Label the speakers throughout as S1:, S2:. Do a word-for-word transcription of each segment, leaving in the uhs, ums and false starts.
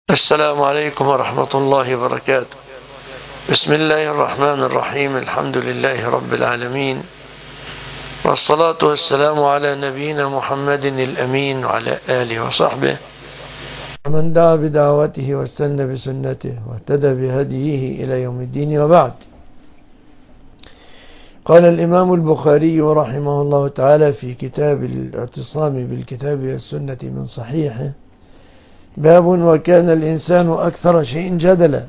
S1: السلام عليكم ورحمة الله وبركاته. بسم الله الرحمن الرحيم. الحمد لله رب العالمين، والصلاة والسلام على نبينا محمد الأمين وعلى آله وصحبه ومن دعا بدعوته واستنى بسنته واهتدى بهديه إلى يوم الدين، وبعد. قال الإمام البخاري رحمه الله تعالى في كتاب الاعتصام بالكتاب والسنة من صحيحه: باب وكان الإنسان أكثر شيء جدلا.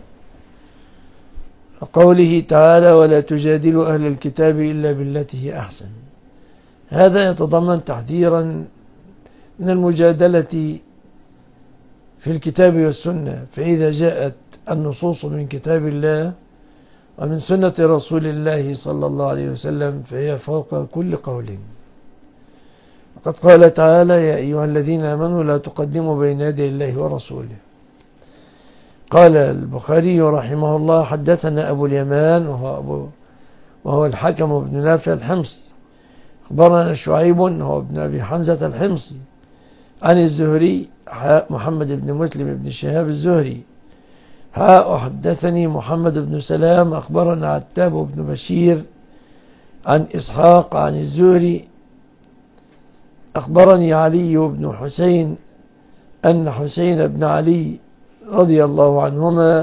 S1: قوله تعالى: ولا تجادلوا أهل الكتاب إلا بالتي هي أحسن. هذا يتضمن تحذيرا من المجادلة في الكتاب والسنة، فإذا جاءت النصوص من كتاب الله ومن سنة رسول الله صلى الله عليه وسلم فهي فوق كل قول. وقد قال تعالى: يا أيها الذين آمنوا لا تقدموا بين يدي الله ورسوله. قال البخاري رحمه الله: حدثنا أبو اليمان وهو, أبو وهو الحكم بن نافع الحمصي. أخبرنا شعيب وهو ابن أبي حمزة الحمصي عن الزهري محمد بن مسلم بن شهاب الزهري. ها حدثني محمد بن سلام أخبرنا عتاب بن بشير عن إسحاق عن الزهري. أخبرني علي بن حسين أن حسين بن علي رضي الله عنهما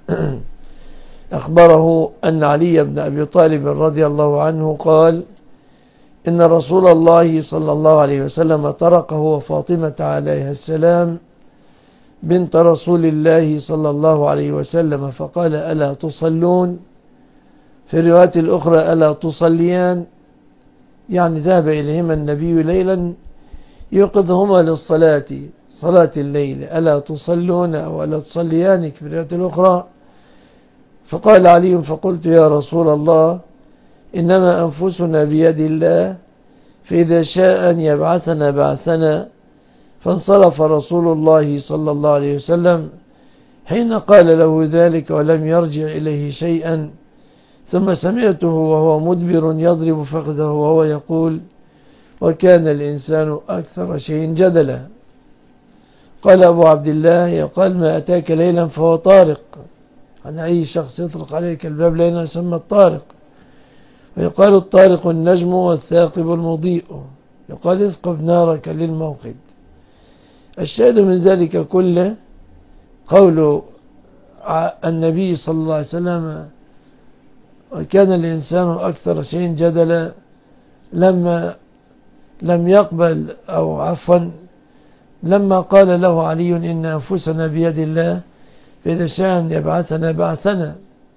S1: أخبره أن علي بن أبي طالب رضي الله عنه قال: إن رسول الله صلى الله عليه وسلم طرقه وفاطمة عليها السلام بنت رسول الله صلى الله عليه وسلم فقال: ألا تصلون؟ في الرواية الأخرى: ألا تصليان؟ يعني ذهب إليهما النبي ليلا يوقظهما للصلاة، صلاة الليل. ألا تصلون أو ألا تصليان في الرواية الأخرى. فقال علي: فقلت يا رسول الله إنما أنفسنا بيد الله، فإذا شاء أن يبعثنا بعثنا. فانصرف رسول الله صلى الله عليه وسلم حين قال له ذلك ولم يرجع إليه شيئا، ثم سمعته وهو مدبر يضرب فخذه وهو يقول: وكان الإنسان أكثر شيء جدلا. قال أبو عبد الله: قال ما أتاك ليلا فهو طارق. عن أي شخص يطرق عليك الباب ليلا يسمى الطارق. ويقال الطارق النجم والثاقب المضيء. يقال اسقب نارك للموقد. الشاهد من ذلك كله قول النبي صلى الله عليه وسلم: وكان الإنسان أكثر شيء جدلا، لما لم يقبل أو عفوا لما قال له علي: إن أنفسنا بيد الله، فإذا شاء أن يبعثنا بعثنا.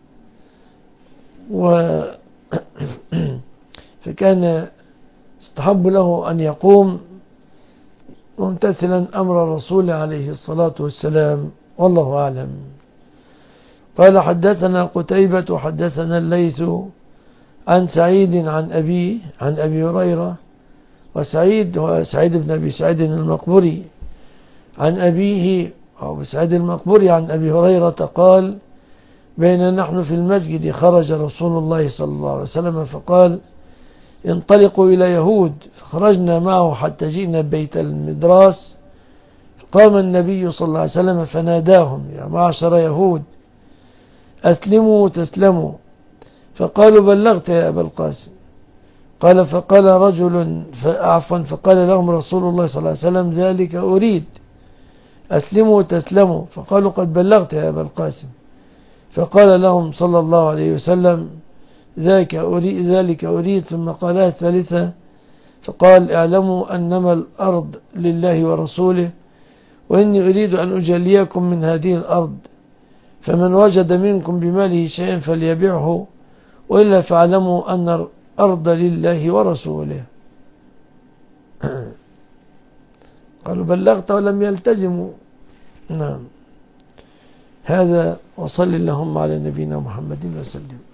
S1: و فكان استحب له أن يقوم ممتثلا أمر الرسول عليه الصلاة والسلام، والله أعلم. قال: حدثنا قتيبة حدثنا الليث عن سعيد عن أبي عن أبي هريرة، وسعيد هو سعيد بن أبي سعيد المقبري، عن أبيه أو سعيد المقبري عن أبي هريرة قال: بين نحن في المسجد خرج رسول الله صلى الله عليه وسلم فقال: انطلقوا إلى يهود. فخرجنا معه حتى جئنا بيت المدراس، فقام النبي صلى الله عليه وسلم فناداهم: يا معشر يهود أسلموا تسلموا. فقالوا: بلغت يا أبا القاسم. قال: فقال رجل عفوا فقال لهم رسول الله صلى الله عليه وسلم: ذلك أريد، أسلموا تسلموا. فقالوا: قد بلغت يا أبا القاسم. فقال لهم صلى الله عليه وسلم: ذلك أريد, ذلك أريد. ثم قالها الثالثة فقال: اعلموا أنما الأرض لله ورسوله، وإني أريد أن أجليكم من هذه الأرض، فمن وجد منكم بماله شيئا فليبيعه، وإلا فاعلموا أن الأرض لله ورسوله. قالوا: بلغت ولم يلتزموا. نعم. هذا، وصل اللهم على نبينا محمد وسلم.